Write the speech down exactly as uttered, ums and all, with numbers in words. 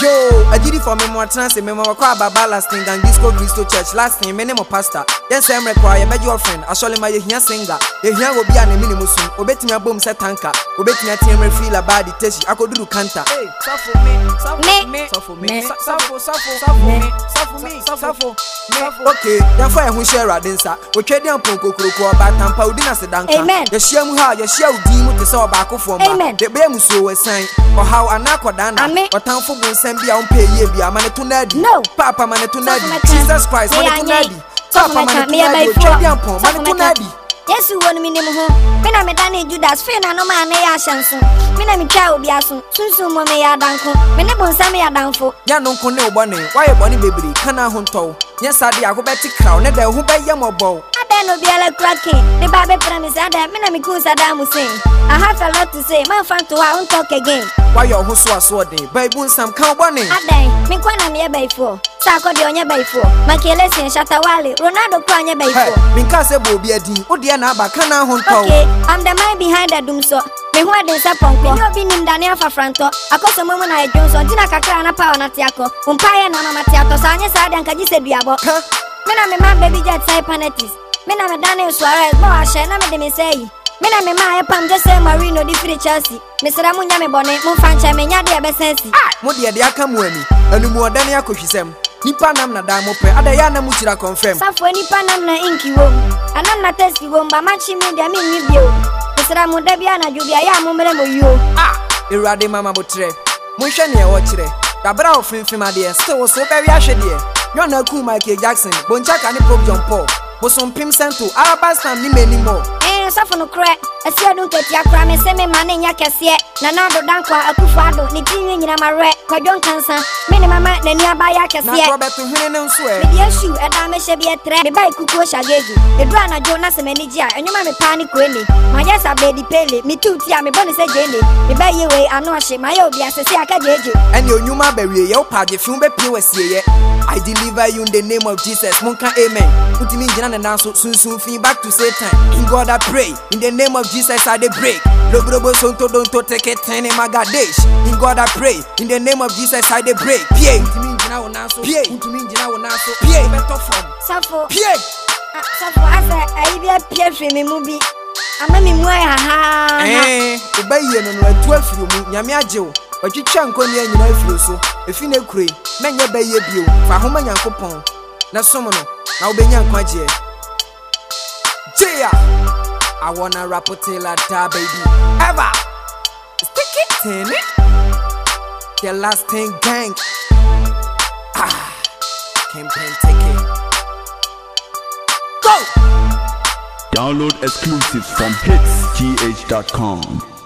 Yo, I did it for me more trans, me more kwa baba last thing than Disco Christo Church last thing, me name pastor. Yes, I'm require my your friend. I shall my here singer. The here will be an minimum soon. Obet me a boom set tanker. Obet me a team feel about the test. I could do canter. Hey, suffer me, suffer me, suffer me, suffer, suffer, suffer me, suffer me, suffer. Okay, therefore I will share a dancer. We trade down Ponko Kroko about Tampa Udina Sedanka. Amen. The Shamuha, your shell deem to saw back of Amen. The Bemuso was saying, or how an aquadana, or town for Sambia on pay ye be a manetunadi. No, Papa Manetunadi, Jesus Christ, Manetunadi. Papa Manetunadi, Champion, Manetunadi. Yes, you want me name home. When I'm a Danny Judas, Fena no man, they are shanson. When I'm a child, Biasun, Susu, Momea Danko, when they won't send me a downfall. Yanon Cono Bonnie, why a bonny baby, Cana Hunto. Yes, I did a better crown, and who buy Yamobo. I then no be a cracking. The Bible promise that Minami Kusadam was saying. I have a lot to say, my fan to our own talk again. Why your host was swording, baby, some count one. I then, Mikwana me by four. Sako de onye by four. Makelesi and Shatawali, Ronaldo Kwanya by four. Minkase Bobia D, Odiana Bacana Hunto. Okay, I'm the man behind the doom so. Me who de saponko. You been in Daniel for Franco. I cause a woman I Johnson, Tina Kakana Power Natiako, Umpire Nana Matiato, Sanya Sad and Kajise Diabo. Mena me man baby jet side panetis. Mena me Daniel Suarez, Boa Shana me say. Mena me my pam just say Marino di free Chelsea. Mister Amunya me bonnet, Mufancha me nya de besensi. Ah, Modia de Akamweni, and more Dania Kushisem. Nipa nam na damo pe adaya na muchira confirm. Safo nipa nam na inki wo. Anam na test wo mba machi me dia me nibio. Mister Amuda bia na jubia ya momere mo yo. Ah, Erade mama botre. Mohwe ne e wo kire. Dabra ofimfim ade still so be wi ahwe de. Yo na ku Michael Jackson, Bonchaka ni Pope John Paul. Bosom pim sento Arabastam ni menimo. Eh safo no kre. Asia don tetia kra me se me mane nya kese. Na na do dankwa akufado ni tinwe nyina mare. Kwadon kansa. Me ne mama na ni abaya kese. Na Robert hwene ne nso e. Me dia shoe e da me hye bi etre. Me bai kukuo shagegi. Edura na Jonas maniji a enwuma me pa ni kweli. Ma yesa bedi pele. Me tuti a me bone se jene. Me bai yewe ano ahye. Ma ye obi asese aka jeje. Ene onwuma bawie ye opage fun be pie wasie ye. I deliver you in the name of Jesus. Monka amen. Utimi njina na nanso sunsun fin back to Satan. In God I pray. In the name of Jesus I dey break. Lobrobo sonto don't to take it ten magadesh. In God I pray. In the name of Jesus I dey break. Pie. Utimi njina wo nanso. Pie. Utimi njina wo nanso. Pie. Beto from. Safo. Pie. Safo asa ayi bia pie firi me mu bi. Ama me mu ai ha ha. Eh, obaye no no atu afiri mu. Nyame agye wo. Otwitwa nkoni anyina afiri so. Efi na kure. Menye baye bio. Fa homa Nyankopon. Na somo no. Na obenya nkwaje. Jaya. I wanna rap till I die, baby. Ever. Stick it in it. The last thing gang. Ah. Campaign ticket. Go. Download exclusives from hits g h dot com.